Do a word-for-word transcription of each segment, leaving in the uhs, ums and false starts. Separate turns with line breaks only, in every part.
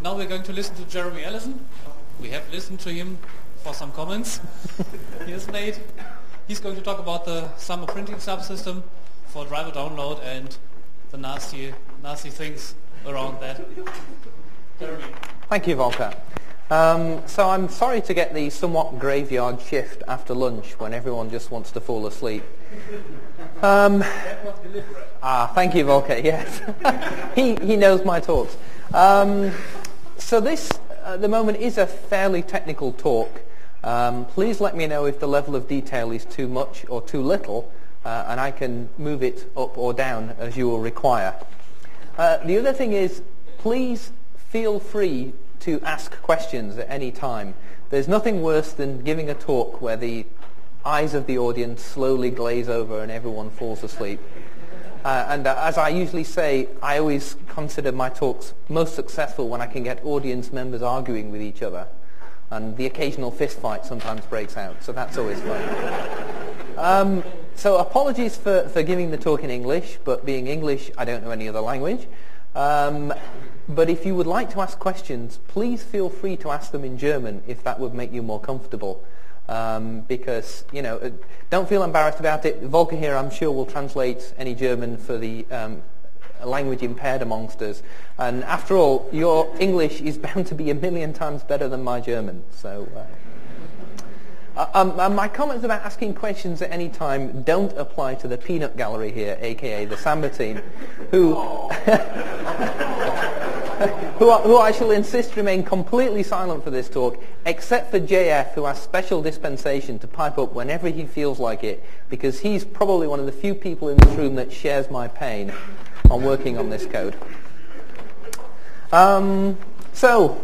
now we're going to listen to Jeremy Allison. We have listened to him for some comments he has made. He's going to talk about the summer printing subsystem for driver download and the nasty, nasty things around that. Jeremy.
Thank you, Volker. Um, so I'm sorry to get the somewhat graveyard shift after lunch when everyone just wants to fall asleep. Um,
That was deliberate.
ah, thank you, Volker. Yes, he he knows my talks. Um, so this, at the moment, is a fairly technical talk. Um, please let me know if the level of detail is too much or too little, uh, and I can move it up or down as you will require. Uh, the other thing is, please feel free to ask questions at any time. There's nothing worse than giving a talk where the eyes of the audience slowly glaze over and everyone falls asleep. Uh, and uh, as I usually say, I always consider my talks most successful when I can get audience members arguing with each other. And the occasional fist fight sometimes breaks out, so that's always fun. um, so apologies for, for giving the talk in English, but being English, I don't know any other language. Um, but if you would like to ask questions, please feel free to ask them in German if that would make you more comfortable. Um, because, you know, uh, don't feel embarrassed about it. Volker here, I'm sure, will translate any German for the um, language impaired amongst us. And after all, your English is bound to be a million times better than my German. So, uh, uh, um, uh, my comments about asking questions at any time don't apply to the peanut gallery here, aka the Samba team, who... Who, I, who I shall insist remain completely silent for this talk, except for J F, who has special dispensation to pipe up whenever he feels like it, because he's probably one of the few people in this room that shares my pain on working on this code. Um, so,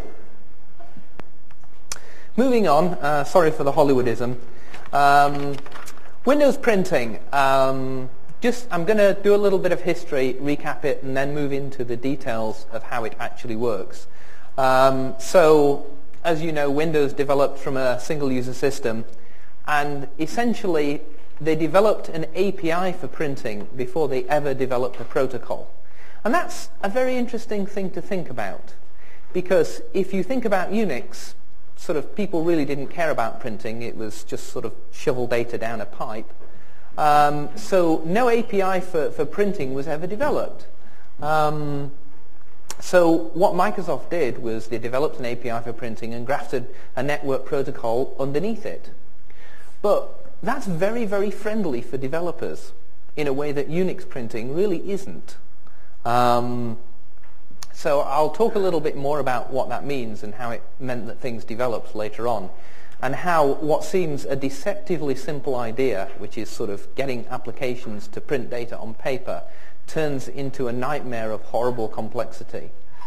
moving on, uh, sorry for the Hollywoodism. Um, Windows printing. Um, Just, I'm going to do a little bit of history, recap it, and then move into the details of how it actually works. Um, so, as you know, Windows developed from a single-user system, and essentially they developed an A P I for printing before they ever developed a protocol. And that's a very interesting thing to think about, because if you think about Unix, sort of people really didn't care about printing. It was just sort of shovel data down a pipe. Um, so no A P I for, for printing was ever developed. Um, so what Microsoft did was they developed an A P I for printing and grafted a network protocol underneath it. But that's very, very friendly for developers in a way that Unix printing really isn't. Um, so I'll talk a little bit more about what that means and how it meant that things developed later on, and how what seems a deceptively simple idea, which is sort of getting applications to print data on paper, turns into a nightmare of horrible complexity.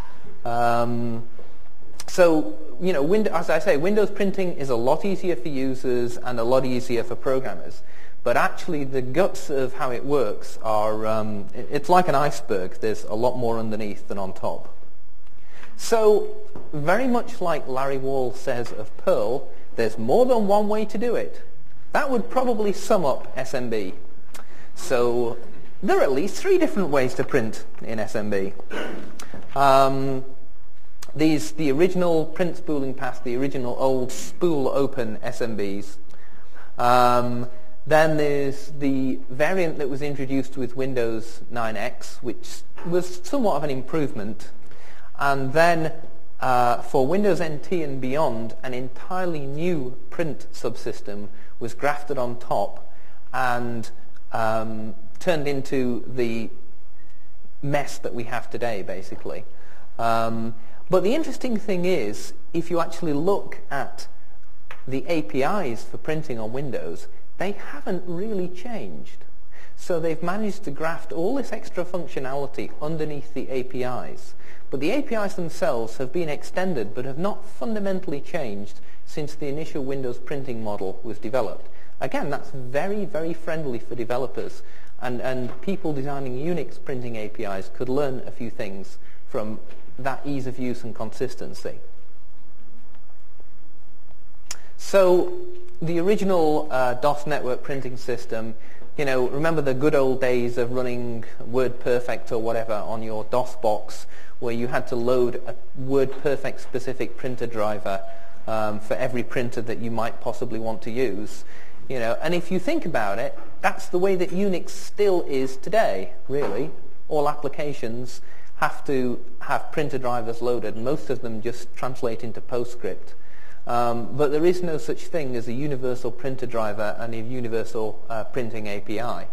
Um, so, you know, Win- as I say, Windows printing is a lot easier for users and a lot easier for programmers. But actually, the guts of how it works are, um, it's like an iceberg. There's a lot more underneath than on top. So, very much like Larry Wall says of Perl, there's more than one way to do it. That would probably sum up S M B. So there are at least three different ways to print in S M B. Um, these, the original print spooling path, the original old spool open S M Bs. Um, then there's the variant that was introduced with Windows nine X, which was somewhat of an improvement. And then Uh, for Windows N T and beyond, an entirely new print subsystem was grafted on top and um, turned into the mess that we have today, basically. Um, but the interesting thing is, if you actually look at the A P Is for printing on Windows, they haven't really changed. So they've managed to graft all this extra functionality underneath the A P Is. But the A P Is themselves have been extended but have not fundamentally changed since the initial Windows printing model was developed. Again, that's very, very friendly for developers, and, and people designing Unix printing A P Is could learn a few things from that ease of use and consistency. So the original uh, DOS network printing system you know, remember the good old days of running WordPerfect or whatever on your DOS box, where you had to load a WordPerfect specific printer driver um, for every printer that you might possibly want to use. You know, and if you think about it, that's the way that Unix still is today, really. All applications have to have printer drivers loaded. Most of them just translate into PostScript. Um, but there is no such thing as a universal printer driver and a universal uh, printing A P I.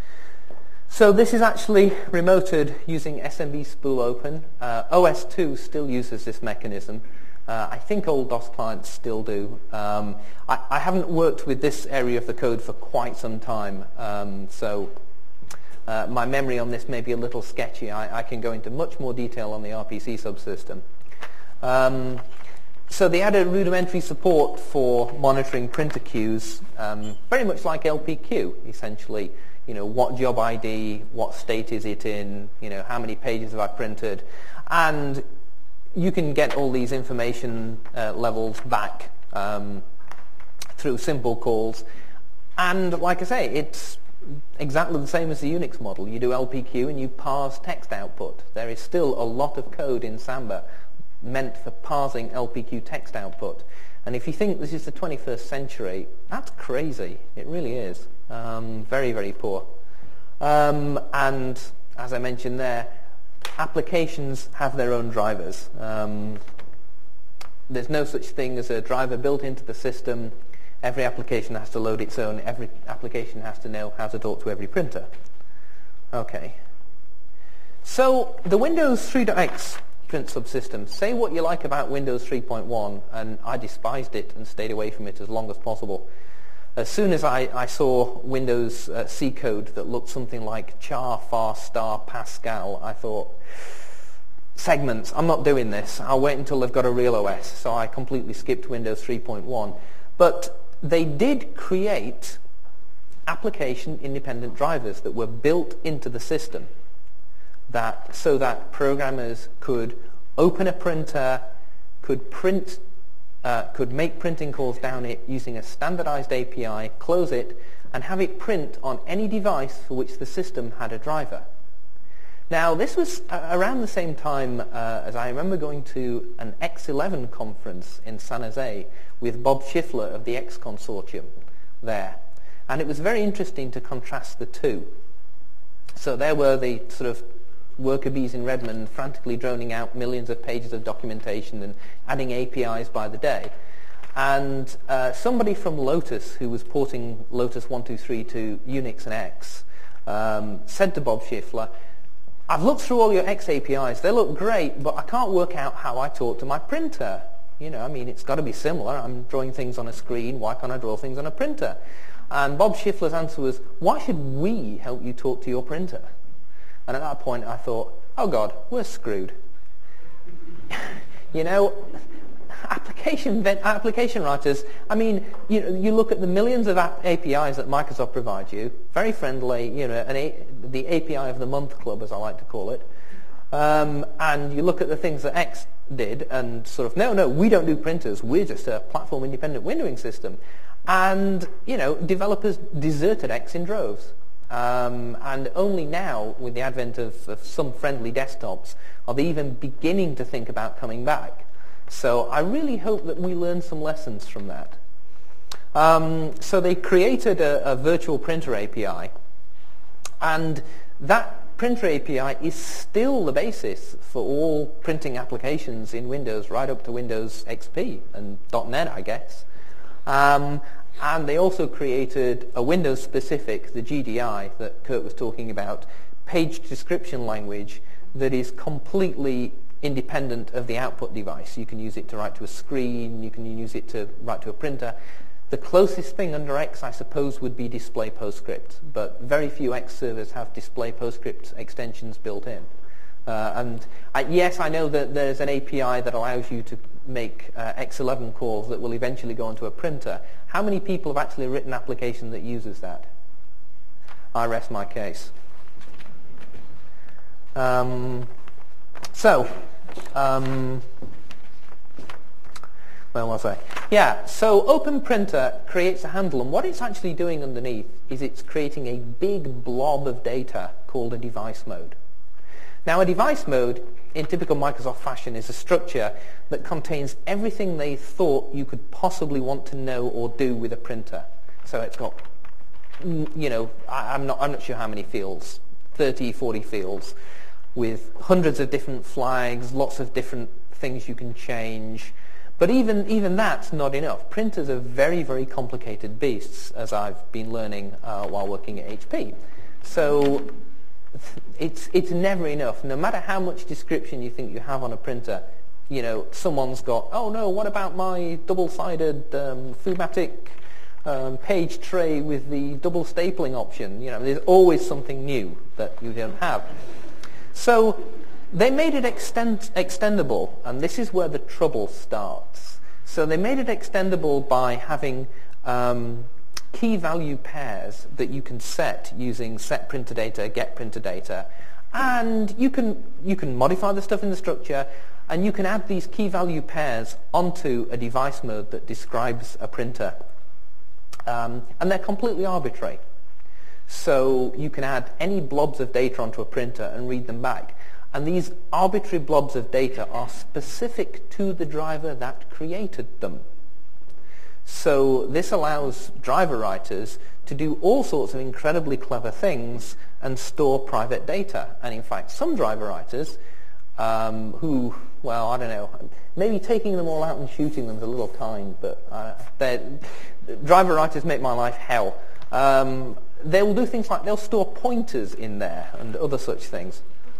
So this is actually remoted using S M B spool open. Uh, O S two still uses this mechanism. Uh, I think old DOS clients still do. Um, I, I haven't worked with this area of the code for quite some time, um, so uh, my memory on this may be a little sketchy. I, I can go into much more detail on the R P C subsystem. Um, so they added rudimentary support for monitoring printer queues, um, very much like L P Q, essentially. You know, what job I D, what state is it in, you know, how many pages have I printed, and you can get all these information uh, levels back um, through simple calls. And like I say, it's exactly the same as the Unix model. You do L P Q and you parse text output. There is still a lot of code in Samba meant for parsing L P Q text output. And if you think this is the twenty-first century, that's crazy. It really is. Um, very, very poor. Um, and as I mentioned there, applications have their own drivers. Um, there's no such thing as a driver built into the system. Every application has to load its own. Every application has to know how to talk to every printer. Okay. So the Windows three dot x print subsystem. Say what you like about Windows three point one, and I despised it and stayed away from it as long as possible. As soon as I, I saw Windows uh, C code that looked something like char, far, star, Pascal, I thought, segments, I'm not doing this. I'll wait until they've got a real O S. So I completely skipped Windows three point one. But they did create application-independent drivers that were built into the system, that so that programmers could open a printer, could print Uh, could make printing calls down it using a standardized A P I, close it, and have it print on any device for which the system had a driver. Now, this was uh, around the same time uh, as I remember going to an X eleven conference in San Jose with Bob Schiffler of the X Consortium there. And it was very interesting to contrast the two. So there were the sort of worker bees in Redmond frantically droning out millions of pages of documentation and adding A P Is by the day. And uh, somebody from Lotus, who was porting Lotus one two three to Unix and X, um, said to Bob Schiffler, I've looked through all your X A P Is. They look great, but I can't work out how I talk to my printer. You know, I mean, it's got to be similar. I'm drawing things on a screen. Why can't I draw things on a printer? And Bob Schiffler's answer was, why should we help you talk to your printer? And at that point I thought, oh God, we're screwed. You know, application application writers, I mean, you know, you look at the millions of A P Is that Microsoft provides you, very friendly, you know, an a, the A P I of the month club, as I like to call it, um, and you look at the things that X did and sort of, no, no, we don't do printers, we're just a platform-independent windowing system. And, you know, developers deserted X in droves. Um, and only now, with the advent of, of some friendly desktops, are they even beginning to think about coming back. So I really hope that we learn some lessons from that. Um, so they created a, a virtual printer A P I, and that printer A P I is still the basis for all printing applications in Windows, right up to Windows X P and .NET, I guess. Um, And they also created a Windows-specific, the G D I that Kurt was talking about, page description language that is completely independent of the output device. You can use it to write to a screen, you can use it to write to a printer. The closest thing under X, I suppose, would be display PostScript, but very few X servers have display PostScript extensions built in. Uh, and I, yes, I know that there's an A P I that allows you to make uh, X eleven calls that will eventually go onto a printer. How many people have actually written an application that uses that? I rest my case. Um, so, um, Where was I? Yeah, so OpenPrinter creates a handle, and what it's actually doing underneath is it's creating a big blob of data called a device mode. Now, a device mode, in typical Microsoft fashion, is a structure that contains everything they thought you could possibly want to know or do with a printer. So it's got, you know, I, I'm not, I'm not sure how many fields, thirty, forty fields, with hundreds of different flags, lots of different things you can change. But even, even that's not enough. Printers are very, very complicated beasts, as I've been learning uh, while working at H P. So it's, it's never enough. No matter how much description you think you have on a printer, you know, someone's got, oh no, what about my double-sided um, Fumatic um, page tray with the double stapling option? You know, there's always something new that you don't have. So they made it extend, extendable, and this is where the trouble starts. So they made it extendable by having um, key value pairs that you can set using set printer data, get printer data, and you can, you can modify the stuff in the structure, and you can add these key value pairs onto a device mode that describes a printer. Um, and they're completely arbitrary. So you can add any blobs of data onto a printer and read them back. And these arbitrary blobs of data are specific to the driver that created them. So this allows driver writers to do all sorts of incredibly clever things and store private data. And in fact, some driver writers um, who, well, I don't know, maybe taking them all out and shooting them is a little kind, but uh, driver writers make my life hell. Um, they will do things like they'll store pointers in there and other such things.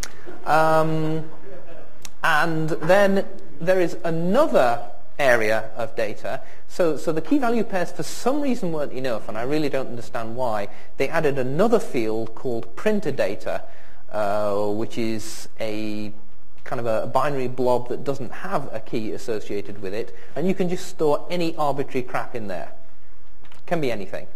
Um, and then there is another area of data. So, so the key value pairs for some reason weren't enough, and I really don't understand why. They added another field called printer data, uh, which is a kind of a binary blob that doesn't have a key associated with it, and you can just store any arbitrary crap in there. Can be anything.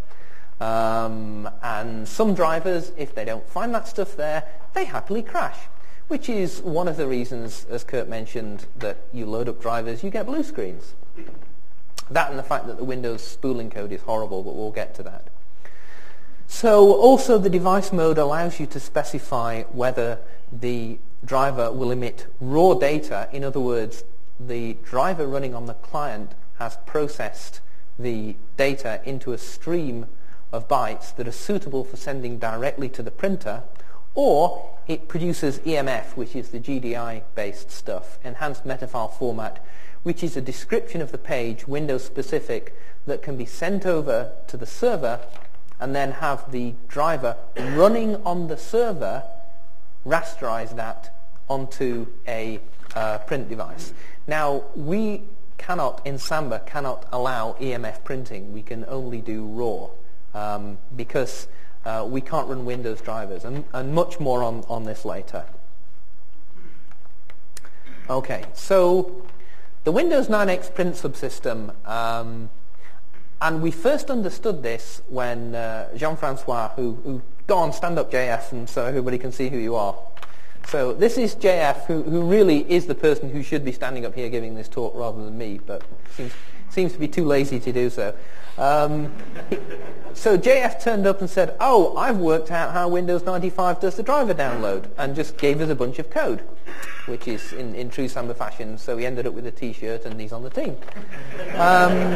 Um, and some drivers, if they don't find that stuff there, they happily crash, which is one of the reasons, as Kurt mentioned, that you load up drivers, you get blue screens. That and the fact that the Windows spooling code is horrible, but we'll get to that. So also the device mode allows you to specify whether the driver will emit raw data. In other words, the driver running on the client has processed the data into a stream of bytes that are suitable for sending directly to the printer, or it produces E M F, which is the G D I-based stuff, enhanced metafile format, which is a description of the page, Windows-specific, that can be sent over to the server and then have the driver running on the server rasterize that onto a uh, print device. Now, we cannot, in Samba, cannot allow E M F printing. We can only do raw. Um, because uh, we can't run Windows drivers, and, and much more on, on this later. Okay, so the Windows nine X print subsystem, um, and we first understood this when uh, Jean-Francois, who, who, go on, stand up J F, and so everybody can see who you are. So this is J F, who, who really is the person who should be standing up here giving this talk rather than me, but seems, seems to be too lazy to do so. Um, so J F turned up and said, oh, I've worked out how Windows ninety-five does the driver download, and just gave us a bunch of code, which is in, in true Samba fashion. So he ended up with a T-shirt, and he's on the team. Um,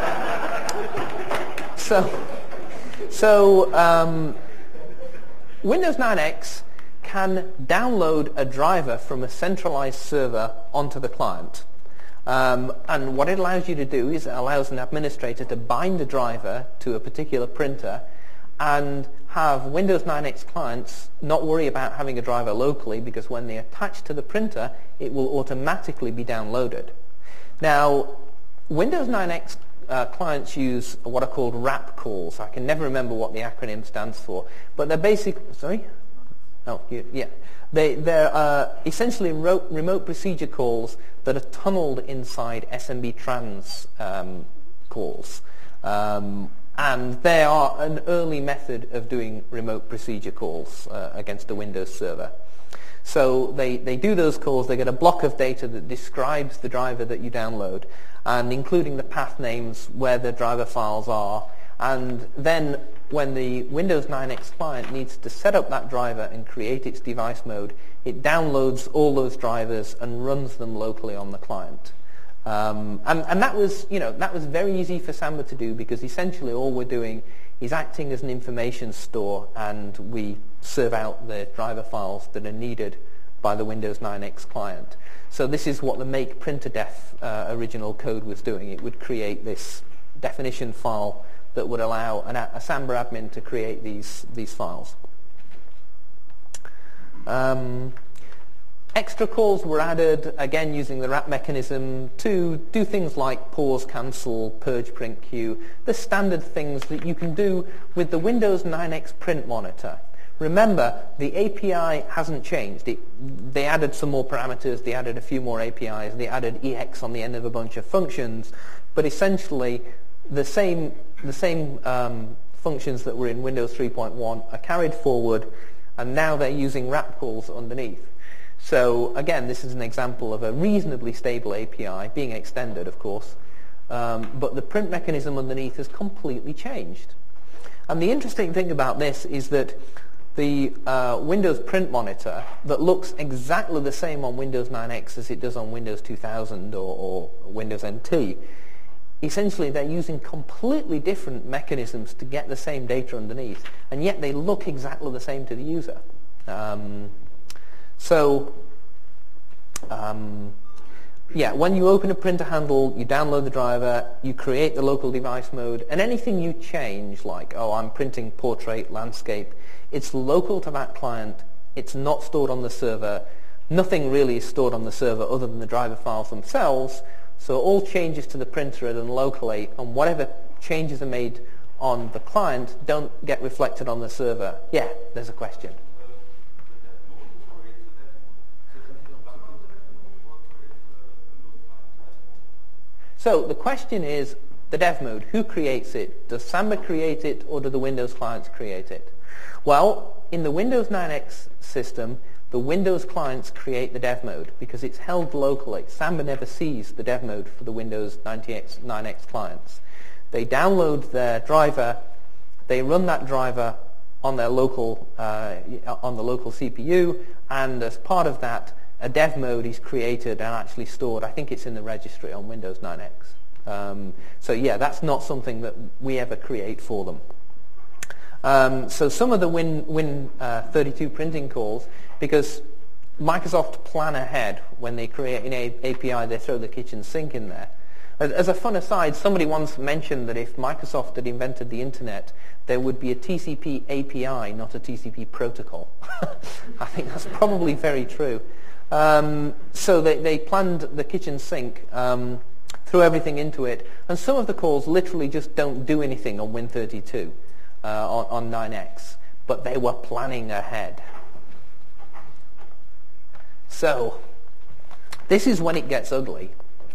so so um, Windows nine X can download a driver from a centralized server onto the client. Um, and what it allows you to do is it allows an administrator to bind a driver to a particular printer and have Windows nine X clients not worry about having a driver locally, because when they attach to the printer, it will automatically be downloaded. Now, Windows nine X uh, clients use what are called wrap calls. I can never remember what the acronym stands for, but they're basic. Sorry? Oh, you, yeah. They, they're uh, essentially remote, remote procedure calls that are tunneled inside S M B trans um, calls. Um, and they are an early method of doing remote procedure calls uh, against a Windows server. So they, they do those calls, they get a block of data that describes the driver that you download, and including the path names where the driver files are. And then when the Windows nine X client needs to set up that driver and create its device mode, it downloads all those drivers and runs them locally on the client. Um, and, and that was, you know, that was very easy for Samba to do, because essentially all we're doing is acting as an information store, and we serve out the driver files that are needed by the Windows nine X client. So this is what the make printer def uh, original code was doing. It would create this definition file that would allow an, a Samba admin to create these these files. Um, extra calls were added, again using the wrap mechanism, to do things like pause, cancel, purge, print queue, the standard things that you can do with the Windows nine X print monitor. Remember, the A P I hasn't changed. It, they added some more parameters, they added a few more A P Is, they added E X on the end of a bunch of functions, but essentially the same, the same um, functions that were in Windows three point one are carried forward, and now they're using wrap calls underneath. So again, this is an example of a reasonably stable A P I, being extended of course, um, but the print mechanism underneath has completely changed. And the interesting thing about this is that the uh, Windows print monitor that looks exactly the same on Windows nine X as it does on Windows two thousand or, or Windows N T, essentially they're using completely different mechanisms to get the same data underneath, and yet they look exactly the same to the user. Um, so, um, yeah, when you open a printer handle, you download the driver, you create the local device mode, and anything you change, like, oh, I'm printing portrait, landscape, it's local to that client, it's not stored on the server, nothing really is stored on the server other than the driver files themselves, so all changes to the printer are done locally, and whatever changes are made on the client don't get reflected on the server. Yeah, there's a question. So the question is the dev mode. Who creates it? Does Samba create it, or do the Windows clients create it? Well, in the Windows nine X system, the Windows clients create the dev mode because it's held locally. Samba never sees the dev mode for the Windows nine X clients. They download their driver, they run that driver on their local uh, on the local C P U, and as part of that, a dev mode is created and actually stored. I think it's in the registry on Windows nine X. Um, so yeah, that's not something that we ever create for them. Um, so some of the Win, Win uh, thirty-two printing calls, because Microsoft plan ahead when they create an A P I, they throw the kitchen sink in there. As, as a fun aside, somebody once mentioned that if Microsoft had invented the internet, there would be a T C P A P I, not a T C P protocol. I think that's probably very true. Um, so they, they planned the kitchen sink, um, threw everything into it, and some of the calls literally just don't do anything on Win thirty-two. Uh, on, on nine X, but they were planning ahead. So, this is when it gets ugly.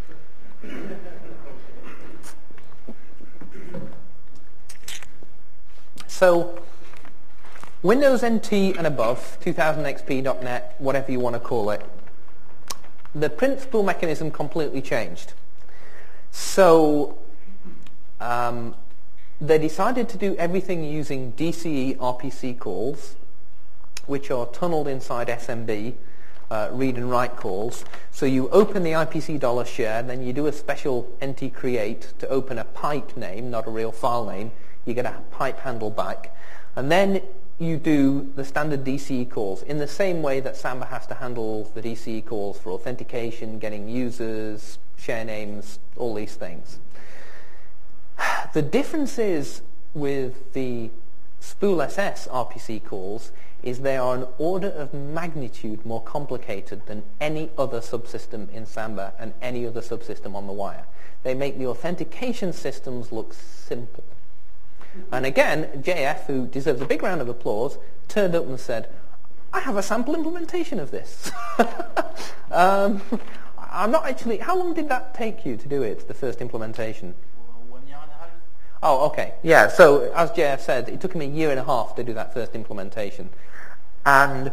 So, Windows N T and above, two thousand X P dot net, whatever you want to call it, the print spool mechanism completely changed. So, um, they decided to do everything using D C E R P C calls, which are tunneled inside S M B, uh, read and write calls. So you open the I P C dollar share, then you do a special N T create to open a pipe name, not a real file name. You get a pipe handle back. And then you do the standard D C E calls in the same way that Samba has to handle the D C E calls for authentication, getting users, share names, all these things. The difference is with the Spool S S R P C calls is they are an order of magnitude more complicated than any other subsystem in Samba and any other subsystem on the wire. They make the authentication systems look simple. And again, J F, who deserves a big round of applause, turned up and said, I have a sample implementation of this. um, I'm not actually, how long did that take you to do it, the first implementation? Oh, okay. Yeah, so as J F said, it took him a year and a half to do that first implementation. And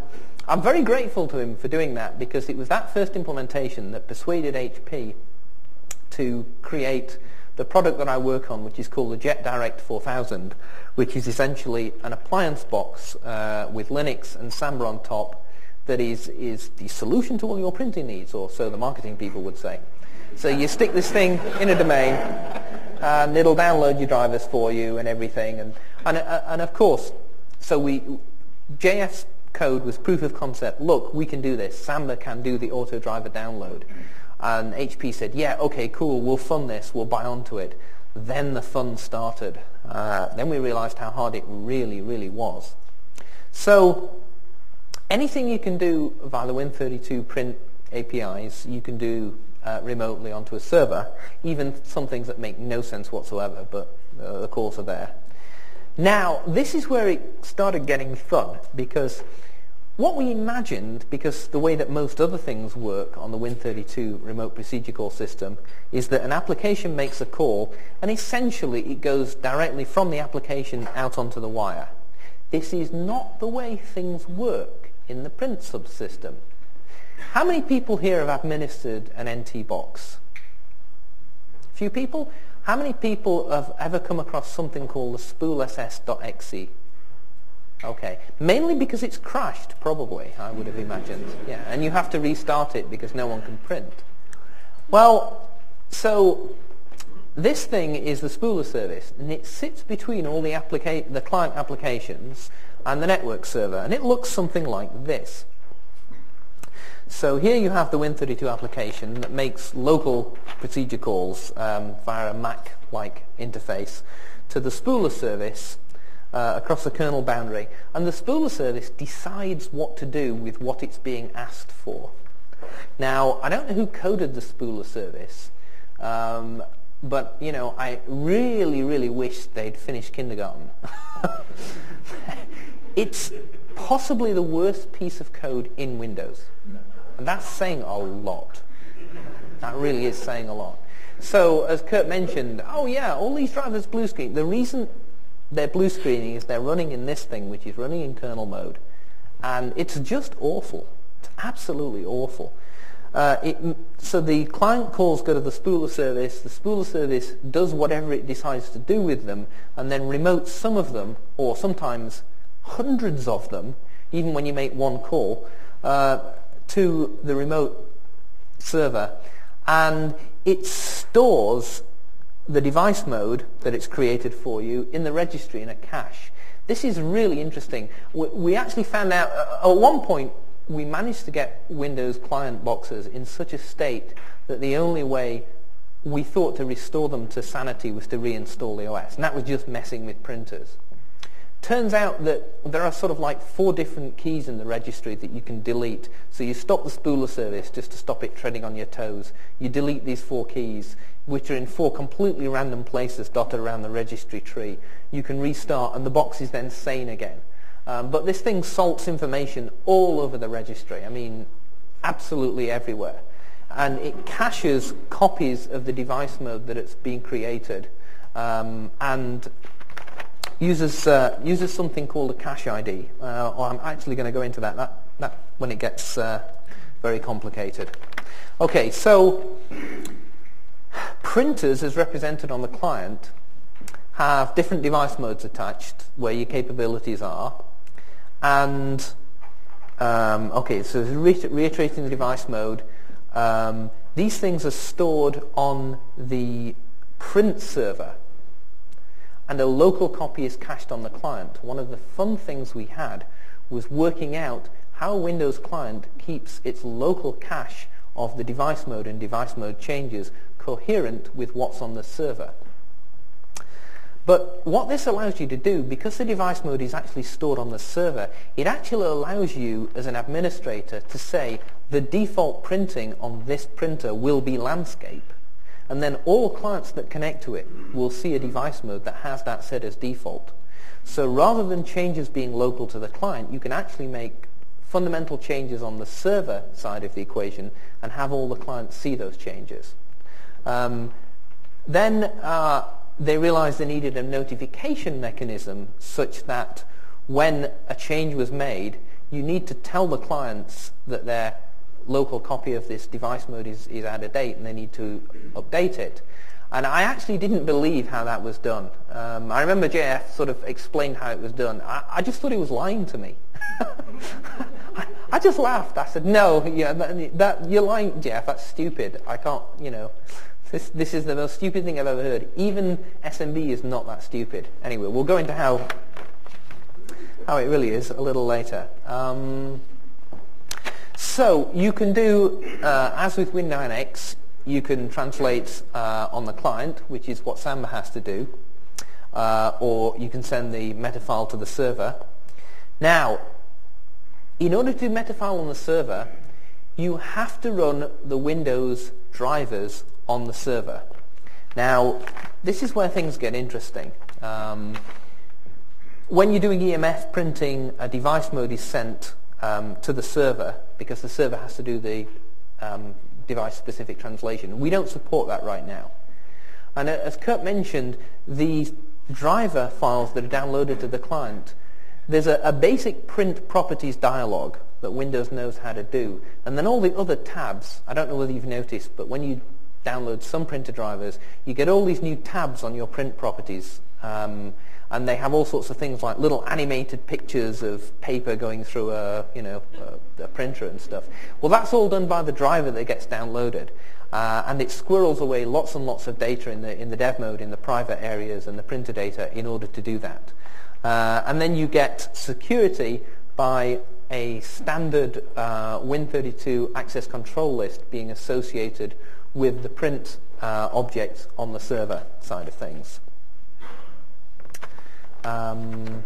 I'm very grateful to him for doing that, because it was that first implementation that persuaded H P to create the product that I work on, which is called the JetDirect four thousand, which is essentially an appliance box uh, with Linux and Samba on top that is, is the solution to all your printing needs, or so the marketing people would say. So you stick this thing in a domain, and it'll download your drivers for you and everything. And, and, and of course, so we J F's code was proof of concept. Look, we can do this. Samba can do the auto driver download. And H P said, yeah, okay, cool, we'll fund this, we'll buy onto it. Then the fun started. Uh, then we realized how hard it really, really was. So anything you can do via the Win thirty-two print A P Is, you can do uh, remotely onto a server, even some things that make no sense whatsoever, but uh, the calls are there. Now, this is where it started getting fun, because what we imagined, because the way that most other things work on the Win thirty-two remote procedure call system, is that an application makes a call, and essentially it goes directly from the application out onto the wire. This is not the way things work in the print subsystem. How many people here have administered an N T box? A few people? How many people have ever come across something called the spool S S dot E X E? Okay, mainly because it's crashed, probably, I would have imagined. Yeah, and you have to restart it because no one can print. Well, so this thing is the spooler service, and it sits between all the, applica- the client applications and the network server, and it looks something like this. So here you have the Win thirty-two application that makes local procedure calls um, via a Mac-like interface to the spooler service uh, across the kernel boundary. And the spooler service decides what to do with what it's being asked for. Now, I don't know who coded the spooler service, um, but, you know, I really, really wish they'd finished kindergarten. It's possibly the worst piece of code in Windows. And that's saying a lot. That really is saying a lot. So, as Kurt mentioned, oh yeah, all these drivers blue screen. The reason they're blue screening is they're running in this thing, which is running in kernel mode. And it's just awful. It's absolutely awful. Uh, it, so the client calls go to the spooler service. The spooler service does whatever it decides to do with them, and then remotes some of them, or sometimes hundreds of them, even when you make one call, uh, to the remote server, and it stores the device mode that it's created for you in the registry in a cache. This is really interesting. We, we actually found out, uh, at one point, we managed to get Windows client boxes in such a state that the only way we thought to restore them to sanity was to reinstall the O S, and that was just messing with printers. Turns out that there are sort of like four different keys in the registry that you can delete. So you stop the spooler service just to stop it treading on your toes. You delete these four keys, which are in four completely random places dotted around the registry tree. You can restart, and the box is then sane again. Um, but this thing salts information all over the registry. I mean, absolutely everywhere. And it caches copies of the device mode that it's being created. Um, and uses uh, uses something called a cache I D. Uh, or I'm actually going to go into that, that, that when it gets uh, very complicated. Okay, so printers, as represented on the client, have different device modes attached where your capabilities are. And, um, okay, so re- reiterating the device mode, um, these things are stored on the print server, and a local copy is cached on the client. One of the fun things we had was working out how Windows Client keeps its local cache of the device mode and device mode changes coherent with what's on the server. But what this allows you to do, because the device mode is actually stored on the server, it actually allows you as an administrator to say the default printing on this printer will be landscape. And then all clients that connect to it will see a device mode that has that set as default. So rather than changes being local to the client, you can actually make fundamental changes on the server side of the equation and have all the clients see those changes. Um, then uh, they realized they needed a notification mechanism such that when a change was made, you need to tell the clients that their local copy of this device mode is, is out of date and they need to update it. And I actually didn't believe how that was done. Um, I remember J F sort of explained how it was done. I, I just thought he was lying to me. I, I just laughed. I said, no, yeah, that, that, you're lying, J F, that's stupid. I can't, you know, this, this is the most stupid thing I've ever heard. Even S M B is not that stupid. Anyway, we'll go into how, how it really is a little later. Um, so you can do, uh, as with Win nine X, you can translate uh, on the client, which is what Samba has to do, uh, or you can send the meta file to the server. Now, in order to do meta file on the server, you have to run the Windows drivers on the server. Now, this is where things get interesting. Um, when you're doing E M F printing, a device mode is sent um, to the server because the server has to do the um, device-specific translation. We don't support that right now. And as Kurt mentioned, the driver files that are downloaded to the client, there's a, a basic print properties dialog that Windows knows how to do. And then all the other tabs, I don't know whether you've noticed, but when you download some printer drivers, you get all these new tabs on your print properties. Um, and they have all sorts of things like little animated pictures of paper going through a, you know, a, a printer and stuff. Well, that's all done by the driver that gets downloaded. Uh, and it squirrels away lots and lots of data in the, in the dev mode, in the private areas and the printer data in order to do that. Uh, and then you get security by a standard uh, Win thirty-two access control list being associated with the print uh, object on the server side of things. Um,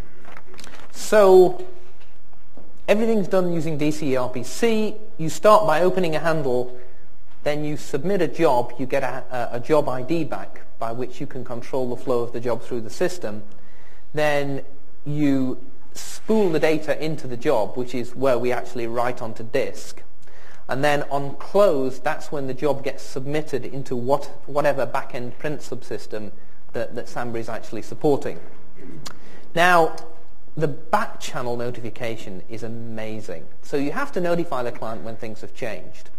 so everything's done using D C E R P C. You start by opening a handle, then you submit a job, you get a, a job I D back by which you can control the flow of the job through the system. Then you spool the data into the job, which is where we actually write onto disk. And then on close, that's when the job gets submitted into what, whatever back-end print subsystem that, that Samba is actually supporting. Now, the back channel notification is amazing. So you have to notify the client when things have changed.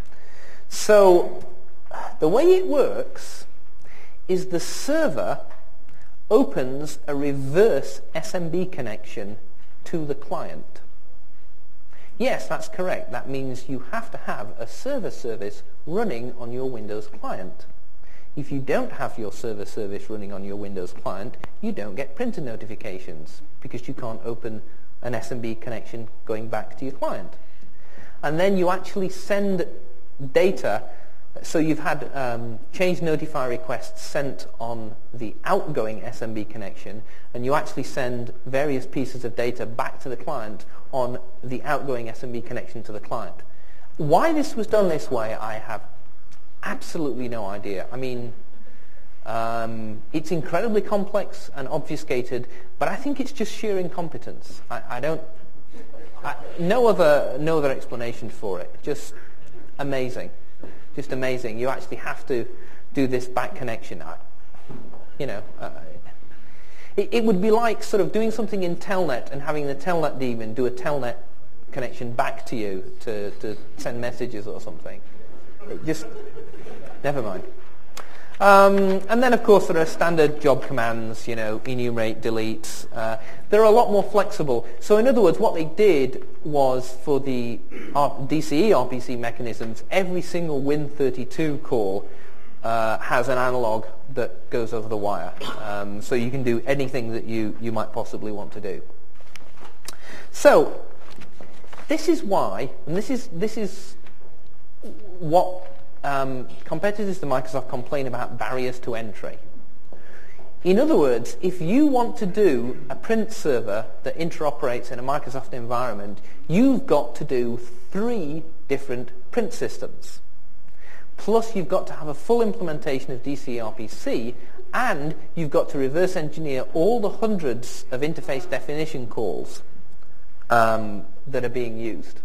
So the way it works is the server opens a reverse S M B connection to the client. Yes, that's correct. That means you have to have a server service running on your Windows client. If you don't have your server service running on your Windows client, you don't get printer notifications because you can't open an S M B connection going back to your client. And then you actually send data. So you've had um, change notify requests sent on the outgoing S M B connection, and you actually send various pieces of data back to the client on the outgoing S M B connection to the client. Why this was done this way, I have absolutely no idea. I mean, um, it's incredibly complex and obfuscated, but I think it's just sheer incompetence. I, I don't, I, no other, no other explanation for it. Just amazing. Just amazing. You actually have to do this back connection. I, you know, uh, it, it would be like sort of doing something in Telnet and having the Telnet daemon do a Telnet connection back to you to, to send messages or something. It just, never mind. Um, and then, of course, there are standard job commands, you know, enumerate, delete. Uh, they're a lot more flexible. So, in other words, what they did was for the D C E R P C mechanisms, every single Win thirty-two call uh, has an analog that goes over the wire. Um, so you can do anything that you, you might possibly want to do. So, this is why, and this is, this is what Um, competitors to Microsoft complain about barriers to entry. In other words, if you want to do a print server that interoperates in a Microsoft environment, you've got to do three different print systems. Plus, you've got to have a full implementation of D C E R P C, and you've got to reverse engineer all the hundreds of interface definition calls um, that are being used.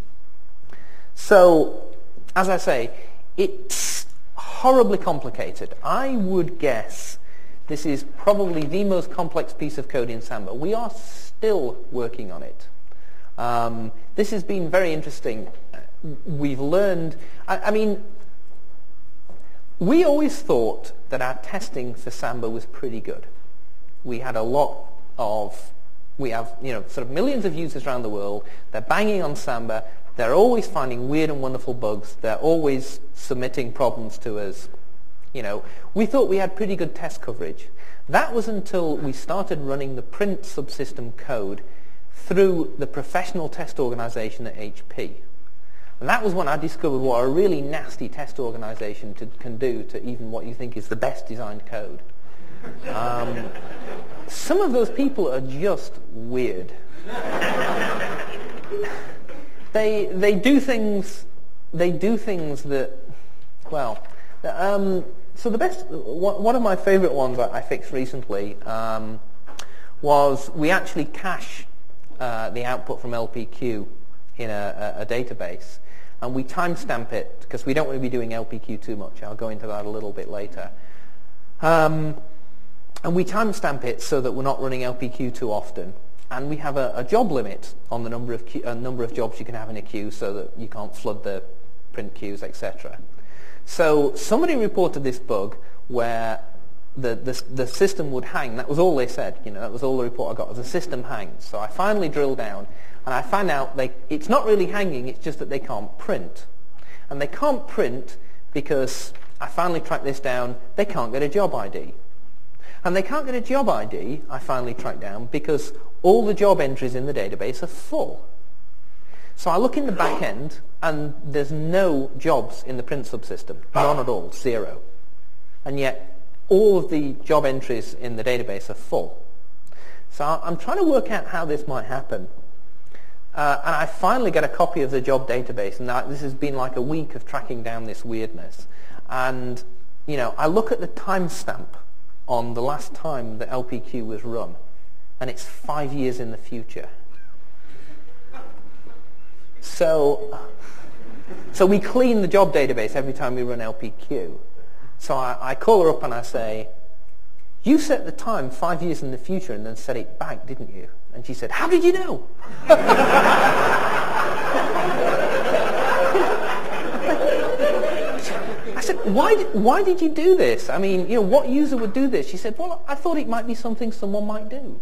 So, as I say, it's horribly complicated. I would guess this is probably the most complex piece of code in Samba. We are still working on it. Um, this has been very interesting. We've learned, I, I mean, we always thought that our testing for Samba was pretty good. We had a lot of, we have, you know, sort of millions of users around the world. They're banging on Samba. They're always finding weird and wonderful bugs. They're always submitting problems to us. You know, we thought we had pretty good test coverage. That was until we started running the print subsystem code through the professional test organization at H P. And that was when I discovered what a really nasty test organization to, can do to even what you think is the best designed code. Um, some of those people are just weird. they they do things they do things that, well, um, so the best one of my favorite ones that I fixed recently um, was we actually cache uh, the output from L P Q in a, a, a database, and we timestamp it because we don't want to be doing L P Q too much. I'll go into that a little bit later. Um, and we timestamp it so that we're not running L P Q too often. And we have a, a job limit on the number of, queue, uh, number of jobs you can have in a queue so that you can't flood the print queues, et cetera. So somebody reported this bug where the, the, the system would hang. That was all they said. You know, that was all the report I got, was the system hangs. So I finally drilled down, and I found out they, it's not really hanging, it's just that they can't print. And they can't print because, I finally tracked this down, they can't get a job I D. And they can't get a job I D, I finally tracked down, because all the job entries in the database are full. So I look in the back end, and there's no jobs in the print subsystem. None at all, zero. And yet, all of the job entries in the database are full. So I'm trying to work out how this might happen. Uh, and I finally get a copy of the job database, and that, this has been like a week of tracking down this weirdness. And, you know, I look at the timestamp on the last time the L P Q was run, and it's five years in the future. So, so we clean the job database every time we run L P Q. So I, I call her up and I say, you set the time five years in the future and then set it back, didn't you? And she said, how did you know? I said, why, why did you do this? I mean, you know, what user would do this? She said, well, I thought it might be something someone might do.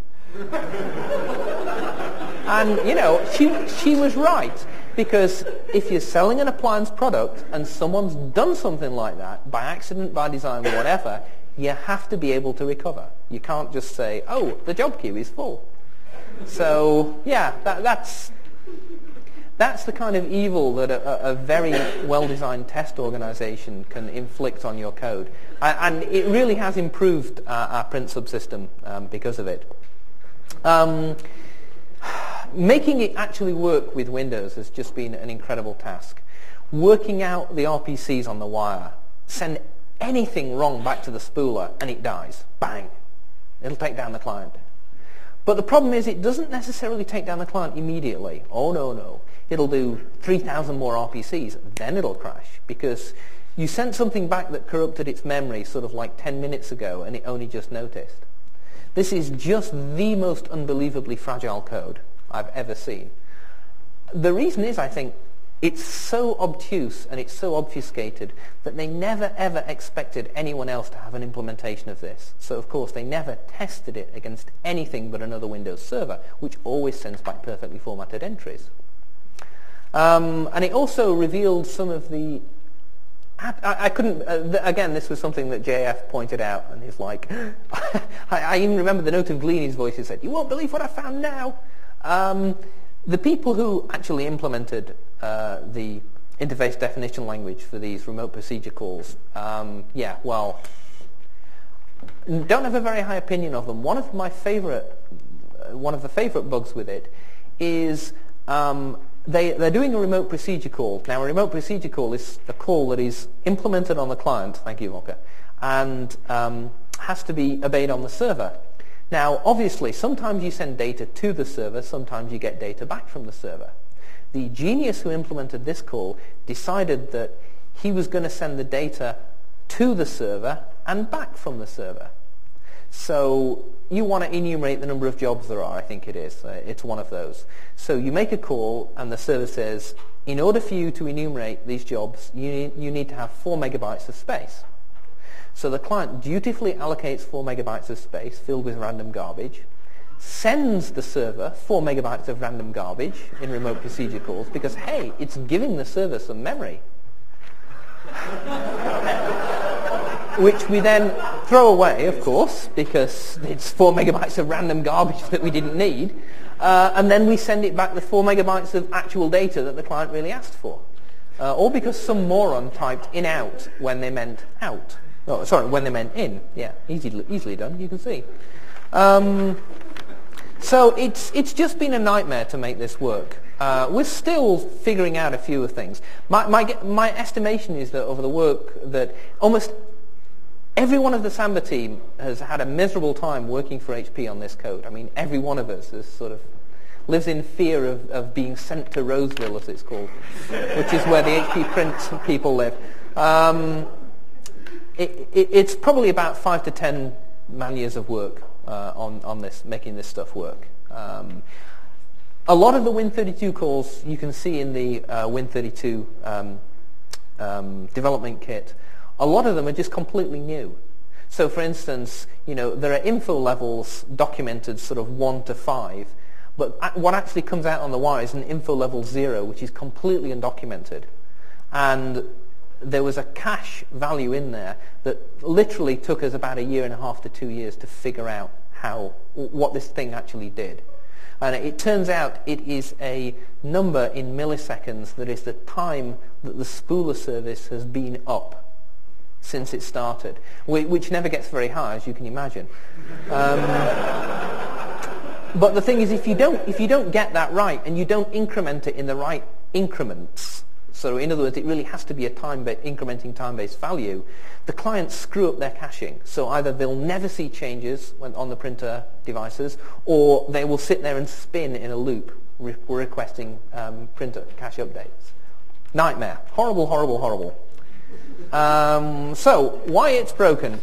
And, you know, she, she was right. Because if you're selling an appliance product and someone's done something like that, by accident, by design, whatever, you have to be able to recover. You can't just say, oh, the job queue is full. So, yeah, that, that's... That's the kind of evil that a, a very well-designed test organization can inflict on your code. And it really has improved uh, our print subsystem um, because of it. Um, making it actually work with Windows has just been an incredible task. Working out the R P Cs on the wire, send anything wrong back to the spooler and it dies. Bang. It'll take down the client. But the problem is it doesn't necessarily take down the client immediately. Oh, no, no. It'll do three thousand more R P Cs, then it'll crash, because you sent something back that corrupted its memory sort of like ten minutes ago, and it only just noticed. This is just the most unbelievably fragile code I've ever seen. The reason is, I think, it's so obtuse and it's so obfuscated that they never ever expected anyone else to have an implementation of this. So, of course, they never tested it against anything but another Windows server, which always sends back perfectly formatted entries. Um, and it also revealed some of the... I, I couldn't... Uh, th again, this was something that J F pointed out, and he's like... I, I even remember the note of glee in his voice. He said, you won't believe what I found now. Um, the people who actually implemented uh, the interface definition language for these remote procedure calls, um, yeah, well, don't have a very high opinion of them. One of my favorite... Uh, one of the favorite bugs with it is... Um, They, they're doing a remote procedure call. Now, a remote procedure call is a call that is implemented on the client, thank you, Volker, and um, has to be obeyed on the server. Now, obviously, sometimes you send data to the server, sometimes you get data back from the server. The genius who implemented this call decided that he was going to send the data to the server and back from the server. So you want to enumerate the number of jobs there are, I think it is. Uh, it's one of those. So you make a call and the server says, in order for you to enumerate these jobs, you need, you need to have four megabytes of space. So the client dutifully allocates four megabytes of space filled with random garbage, sends the server four megabytes of random garbage in remote procedure calls because, hey, it's giving the server some memory. Which we then throw away, of course, because it's four megabytes of random garbage that we didn't need. Uh, and then we send it back the four megabytes of actual data that the client really asked for. Uh, all because some moron typed in out when they meant out. Oh, sorry, when they meant in. Yeah, easily, easily done, you can see. Um, so it's, it's just been a nightmare to make this work. Uh, we're still figuring out a few of things. My, my, my estimation is that over the work that almost every one of the Samba team has had a miserable time working for H P on this code. I mean, every one of us is sort of lives in fear of, of being sent to Roseville, as it's called, which is where the H P print people live. Um, it, it, it's probably about five to ten man years of work uh, on, on this, making this stuff work. Um, a lot of the Win thirty-two calls you can see in the uh, Win thirty-two um, um, development kit. A lot of them are just completely new. So, for instance, you know, there are info levels documented sort of one to five, but what actually comes out on the wire is an info level zero, which is completely undocumented. And there was a cache value in there that literally took us about a year and a half to two years to figure out how, what this thing actually did. And it turns out it is a number in milliseconds that is the time that the spooler service has been up since it started, which never gets very high, as you can imagine. Um, but the thing is, if you don't, if you don't get that right and you don't increment it in the right increments, so in other words, it really has to be a time ba- incrementing time-based value, the clients screw up their caching. So either they'll never see changes when on the printer devices, or they will sit there and spin in a loop re- requesting um, printer cache updates. Nightmare. Horrible, horrible, horrible. Um, so, why it's broken.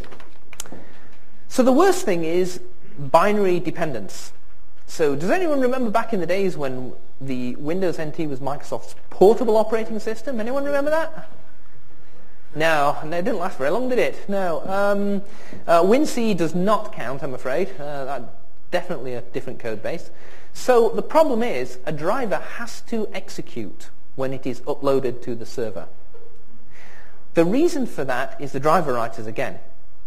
So the worst thing is binary dependence. So does anyone remember back in the days when the Windows N T was Microsoft's portable operating system? Anyone remember that? No, no, it didn't last very long, did it? No. Um, uh, WinC does not count, I'm afraid. Uh, that, definitely a different code base. So the problem is a driver has to execute when it is uploaded to the server. The reason for that is the driver writers again.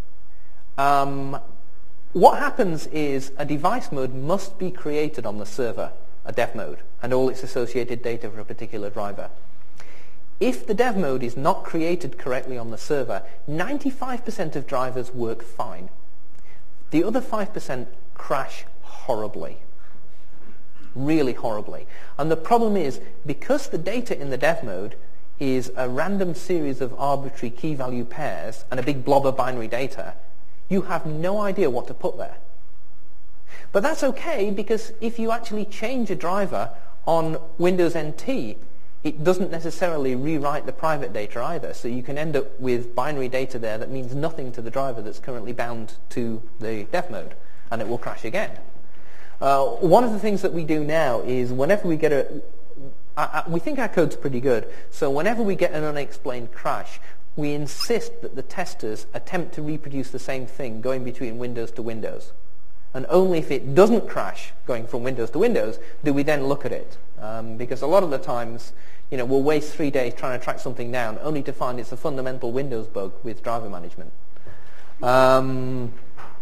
Um, what happens is a device mode must be created on the server, a dev mode, and all its associated data for a particular driver. If the dev mode is not created correctly on the server, ninety-five percent of drivers work fine. The other five percent crash horribly. Really horribly. And the problem is, because the data in the dev mode is a random series of arbitrary key value pairs and a big blob of binary data, you have no idea what to put there. But that's okay, because if you actually change a driver on Windows N T, it doesn't necessarily rewrite the private data either. So you can end up with binary data there that means nothing to the driver that's currently bound to the dev mode, and it will crash again. Uh, one of the things that we do now is whenever we get a Uh, we think our code's pretty good, so whenever we get an unexplained crash, we insist that the testers attempt to reproduce the same thing going between Windows to Windows. And only if it doesn't crash going from Windows to Windows do we then look at it. Um, because a lot of the times, you know, we'll waste three days trying to track something down only to find it's a fundamental Windows bug with driver management. Um,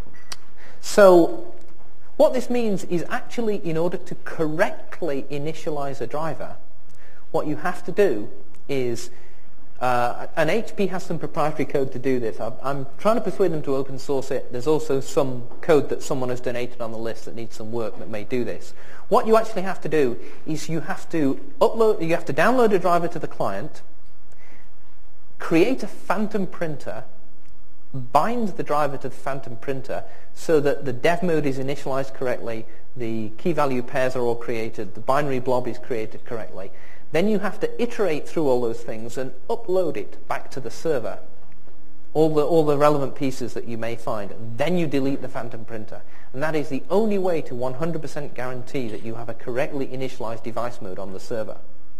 so what this means is actually, in order to correctly initialize a driver, what you have to do is, uh, and H P has some proprietary code to do this. I'm, I'm trying to persuade them to open source it. There's also some code that someone has donated on the list that needs some work that may do this. What you actually have to do is you have to upload, you have to download a driver to the client, create a phantom printer, bind the driver to the phantom printer so that the dev mode is initialized correctly, the key value pairs are all created, the binary blob is created correctly. Then you have to iterate through all those things and upload it back to the server. all the, all the relevant pieces that you may find. Then you delete the phantom printer. And that is the only way to one hundred percent guarantee that you have a correctly initialized device mode on the server.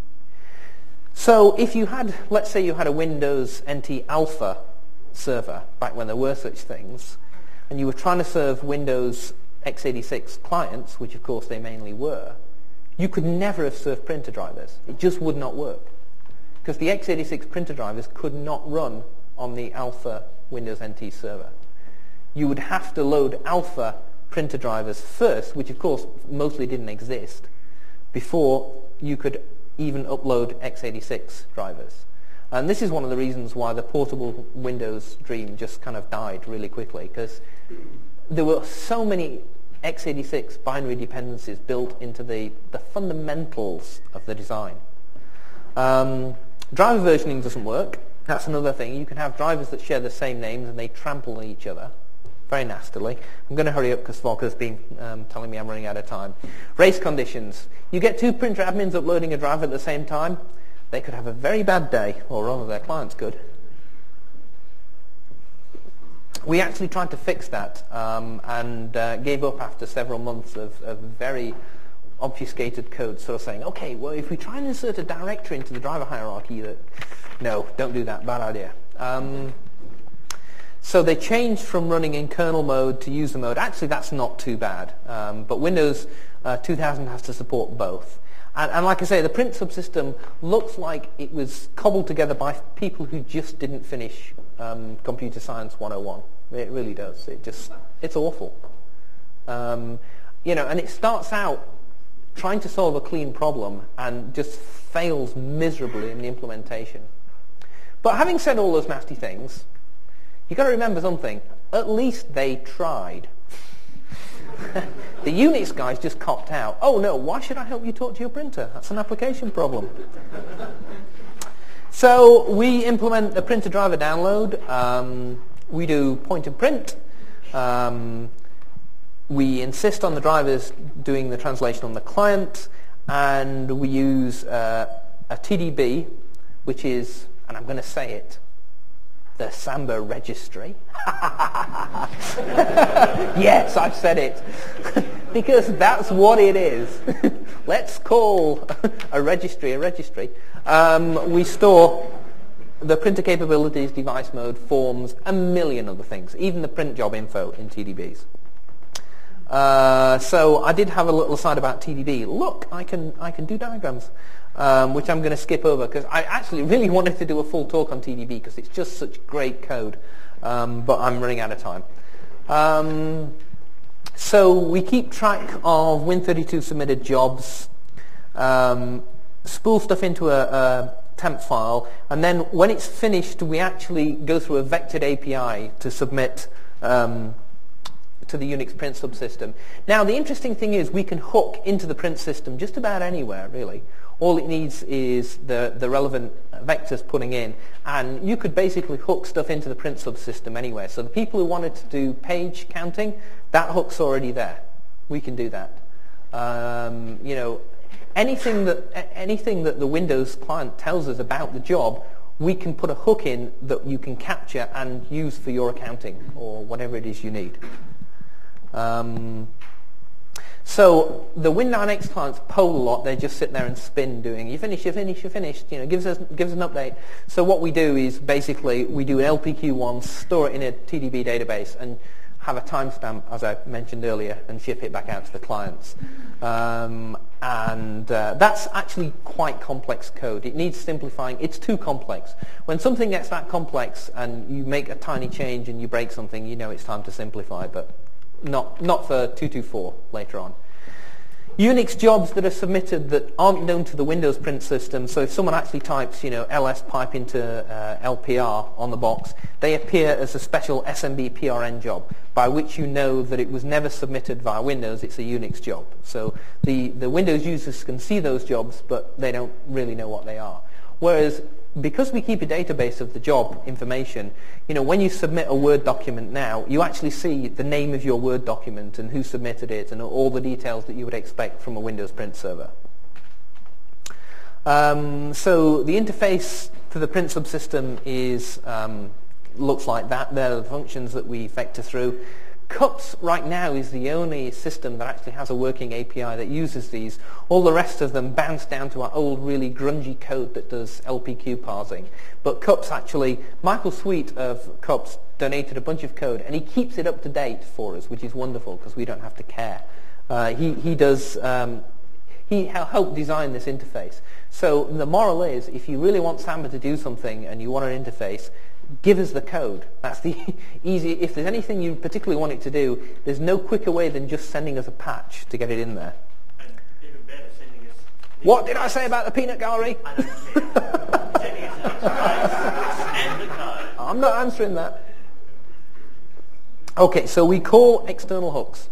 So if you had, let's say you had a Windows N T Alpha server, back when there were such things, and you were trying to serve Windows x eighty-six clients, which of course they mainly were, you could never have served printer drivers. It just would not work. Because the x eighty-six printer drivers could not run on the Alpha Windows N T server. You would have to load Alpha printer drivers first, which of course mostly didn't exist, before you could even upload x eighty-six drivers. And this is one of the reasons why the portable Windows dream just kind of died really quickly, because there were so many x eighty-six binary dependencies built into the, the fundamentals of the design. Um, driver versioning doesn't work. That's another thing. You can have drivers that share the same names and they trample on each other very nastily. I'm going to hurry up because Volker's been um, telling me I'm running out of time. Race conditions. You get two printer admins uploading a driver at the same time, they could have a very bad day, or rather their clients could. We actually tried to fix that um, and uh, gave up after several months of, of very obfuscated code, sort of saying, okay, well, if we try and insert a directory into the driver hierarchy, that no, don't do that, bad idea. Um, so they changed from running in kernel mode to user mode. Actually, that's not too bad, um, but Windows uh, two thousand has to support both. And, and like I say, the print subsystem looks like it was cobbled together by people who just didn't finish um, Computer Science one oh one. It really does. It just, it's awful. Um, you know, and it starts out trying to solve a clean problem and just fails miserably in the implementation. But having said all those nasty things, you've got to remember something. At least they tried. The Unix guys just copped out. Oh no, why should I help you talk to your printer? That's an application problem. So we implement the printer driver download. Um, we do point and print. Um, we insist on the drivers doing the translation on the client, and we use uh, a T D B, which is, and I'm going to say it, the Samba registry. Yes, I've said it. Because that's what it is. Let's call a registry a registry. Um, we store the printer capabilities, device mode, forms, a million other things, even the print job info in T D Bs. Uh, so I did have a little aside about T D B. Look, I can I can do diagrams, um, which I'm going to skip over because I actually really wanted to do a full talk on T D B because it's just such great code, um, but I'm running out of time. Um, so we keep track of Win thirty-two submitted jobs, um, spool stuff into a, a temp file, and then when it's finished, we actually go through a vectored A P I to submit um, to the Unix print subsystem. Now, the interesting thing is we can hook into the print system just about anywhere, really. All it needs is the, the relevant vectors putting in, and you could basically hook stuff into the print subsystem anywhere. So the people who wanted to do page counting, that hook's already there. We can do that. Um, you know, anything that anything that the Windows client tells us about the job, we can put a hook in that you can capture and use for your accounting or whatever it is you need. Um, so the Win nine X clients poll a lot. They just sit there and spin, doing "you finished, you finished, you finished." You know, gives us gives us an update. So what we do is basically we do an L P Q one, store it in a T D B database, and have a timestamp, as I mentioned earlier, and ship it back out to the clients. Um, and uh, that's actually quite complex code. It needs simplifying. It's too complex. When something gets that complex and you make a tiny change and you break something, you know it's time to simplify, but not, not for two twenty-four later on. Unix jobs that are submitted that aren't known to the Windows print system, so if someone actually types, you know, L S pipe into uh, L P R on the box, they appear as a special S M B P R N job, by which you know that it was never submitted via Windows, it's a Unix job. So the, the Windows users can see those jobs, but they don't really know what they are. Whereas, because we keep a database of the job information, you know, when you submit a Word document now, you actually see the name of your Word document and who submitted it and all the details that you would expect from a Windows print server. Um, so the interface to the print subsystem is um, looks like that. They're the functions that we vector through. Cups right now is the only system that actually has a working A P I that uses these. All the rest of them bounce down to our old really grungy code that does L P Q parsing. But Cups actually, Michael Sweet of Cups donated a bunch of code, and he keeps it up to date for us, which is wonderful because we don't have to care. Uh, he, he does, um, he helped design this interface. So the moral is, if you really want Samba to do something and you want an interface, give us the code. That's the easy. If there's anything you particularly want it to do, there's no quicker way than just sending us a patch to get it in there.
And even better, sending us...
What did I say about the peanut gallery?
I don't care. Sending us an interface and the code.
I'm not answering that. Okay, so we call external hooks.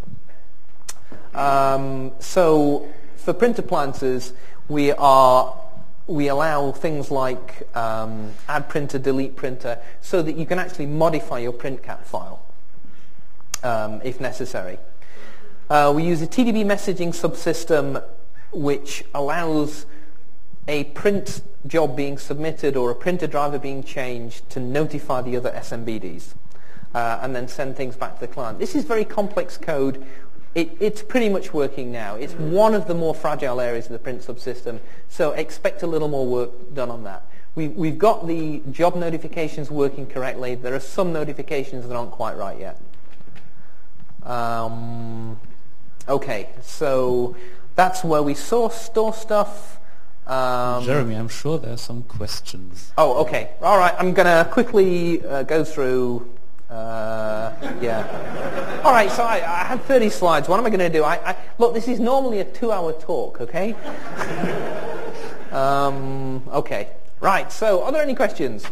Um, so for printer planters, we are... we allow things like um, add printer, delete printer, so that you can actually modify your printcat file um, if necessary. Uh, we use a T D B messaging subsystem which allows a print job being submitted or a printer driver being changed to notify the other S M B Ds uh, and then send things back to the client. This is very complex code. It, it's pretty much working now. It's one of the more fragile areas of the print subsystem, so expect a little more work done on that. We, we've got the job notifications working correctly. There are some notifications that aren't quite right yet. Um, okay, so that's where we source, store stuff. Um,
Jeremy, I'm sure there are some questions.
Oh, okay. All right, I'm going to quickly uh, go through... Uh, yeah. All right, so I, I had thirty slides. What am I going to do? I, I, look, this is normally a two-hour talk, okay? um, okay. Right, so are there any questions?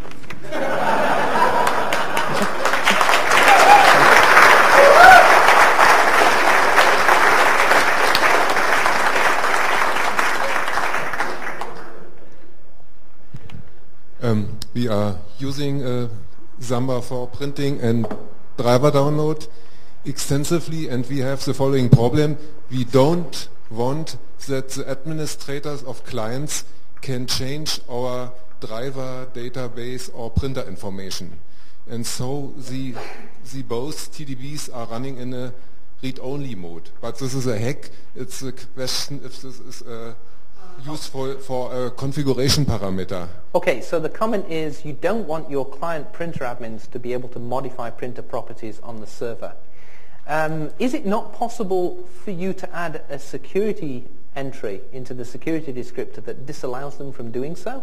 Um, we are using... Uh, Samba for printing and driver download extensively, and we have the following problem. We don't want that the administrators of clients can change our driver database or printer information. And so the, the both T D Bs are running in a read-only mode. But this is a hack. It's a question if this is a useful for a configuration parameter.
Okay, so the comment is you don't want your client printer admins to be able to modify printer properties on the server. Um, is it not possible for you to add a security entry into the security descriptor that disallows them from doing so?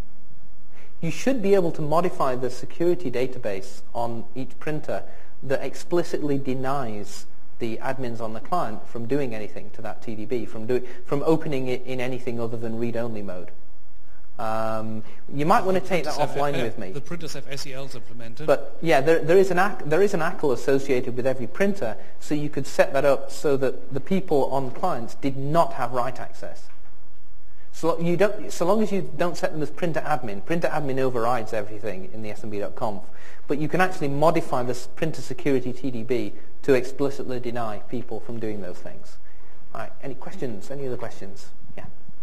You should be able to modify the security database on each printer that explicitly denies the admins on the client from doing anything to that T D B, from do, from opening it in anything other than read-only mode. Um, you might want to take that offline
have,
with me.
The printers have S E Ls implemented.
But yeah, there, there is an A C, there is an A C L associated with every printer, so you could set that up so that the people on clients did not have write access. So you don't, so long as you don't set them as printer admin, printer admin overrides everything in the S M B dot conf. But you can actually modify this printer security T D B to explicitly deny people from doing those things. All right, any questions? Any other questions? Yeah.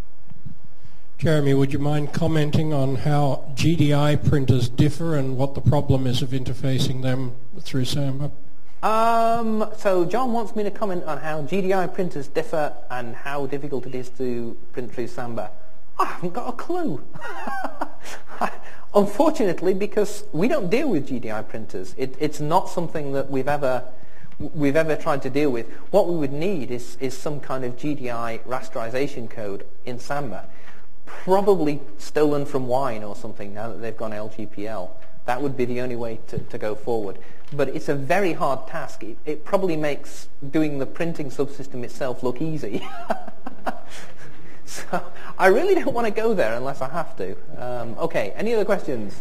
Jeremy, would you mind commenting on how G D I printers differ and what the problem is of interfacing them through Samba?
Um, so John wants me to comment on how G D I printers differ and how difficult it is to print through Samba. I haven't got a clue. Unfortunately, because we don't deal with G D I printers. It, it's not something that we've ever we've ever tried to deal with. What we would need is, is some kind of G D I rasterization code in Samba, probably stolen from Wine or something now that they've gone L G P L. That would be the only way to, to go forward. But it's a very hard task. It, it probably makes doing the printing subsystem itself look easy. So I really don't want to go there unless I have to. Um, okay, any other questions?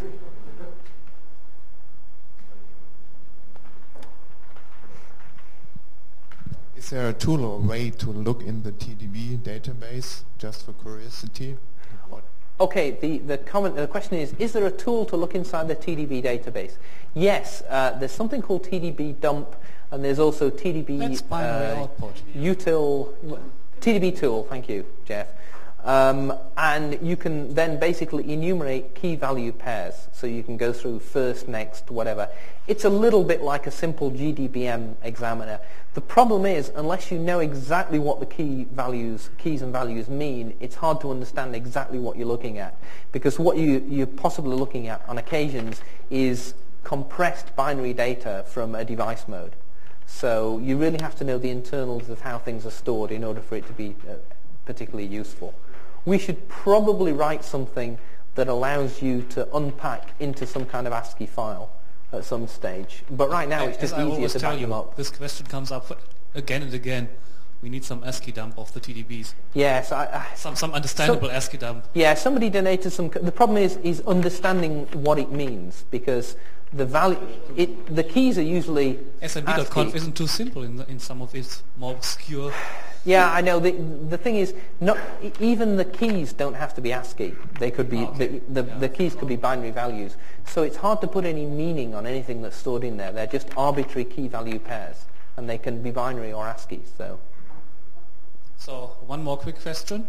Is there a tool or way to look in the T D B database, just for curiosity?
Okay, the, the, comment, the question is, is there a tool to look inside the T D B database? Yes, uh, there's something called T D B dump, and there's also T D B
That's binary
uh,
output.
util, T D B tool, thank you, Jeff. Um, and you can then basically enumerate key value pairs. So you can go through first, next, whatever. It's a little bit like a simple G D B M examiner. The problem is, unless you know exactly what the key values, keys and values mean, it's hard to understand exactly what you're looking at. Because what you, you're possibly looking at on occasions is compressed binary data from a device mode. So you really have to know the internals of how things are stored in order for it to be uh, particularly useful. We should probably write something that allows you to unpack into some kind of ASCII file at some stage. But right now it's just
As I
easier
always
to
tell
back
you,
them up.
this question comes up again and again. We need some ASCII dump of the T D Bs.
Yes, I, I,
Some some understandable
So-
ASCII dump.
yeah, somebody donated some. The problem is is understanding what it means, because the value, it, the keys are usually
S M B dot conf
ASCII.
isn't too simple in, the, in some of its more obscure.
Yeah, I know. The the thing is, not e- even the keys don't have to be ASCII. They could be
Oh, okay.
the, the,
Yeah.
the keys could be binary values. So it's hard to put any meaning on anything that's stored in there. They're just arbitrary key value pairs, and they can be binary or ASCII. So
So one more quick question.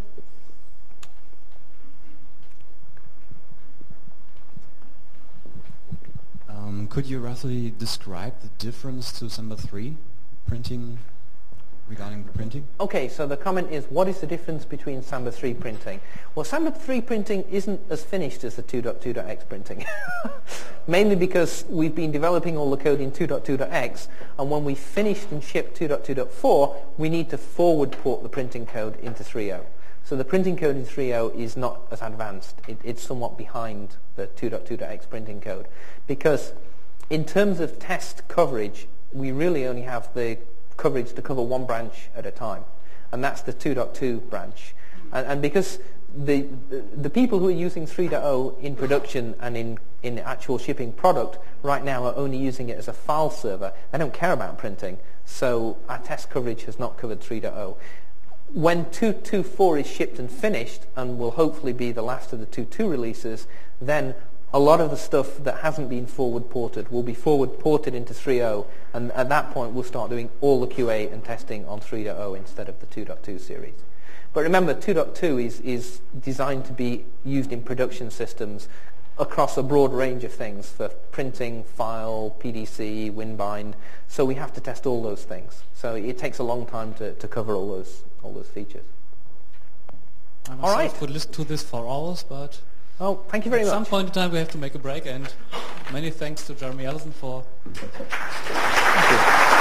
Um, could you roughly describe the difference to Samba three printing regarding the printing?
okay, so the comment is, what is the difference between Samba three printing? Well, Samba three printing isn't as finished as the two point two dot x printing. Mainly because we've been developing all the code in two point two dot x, and when we finished and shipped two point two dot four, we need to forward port the printing code into three point oh. So the printing code in three point oh is not as advanced. It, it's somewhat behind the two point two dot x printing code. Because in terms of test coverage, we really only have the coverage to cover one branch at a time, and that's the two point two branch. And, and because the, the the people who are using three point oh in production and in in actual shipping product right now are only using it as a file server, they don't care about printing. So our test coverage has not covered three point oh. When two point two four is shipped and finished, and will hopefully be the last of the two point two releases, then a lot of the stuff that hasn't been forward ported will be forward ported into three point oh, and at that point we'll start doing all the Q A and testing on three point oh instead of the two point two series. But remember, two point two is, is designed to be used in production systems across a broad range of things for printing, file, P D C, WinBind, so we have to test all those things. So it takes a long time to, to cover all those all those features.
I
All
myself
right.
could listen to this for hours, but
Oh, thank you very
at
much.
some point in time we have to make a break, and many thanks to Jeremy Ellison for
Thank you.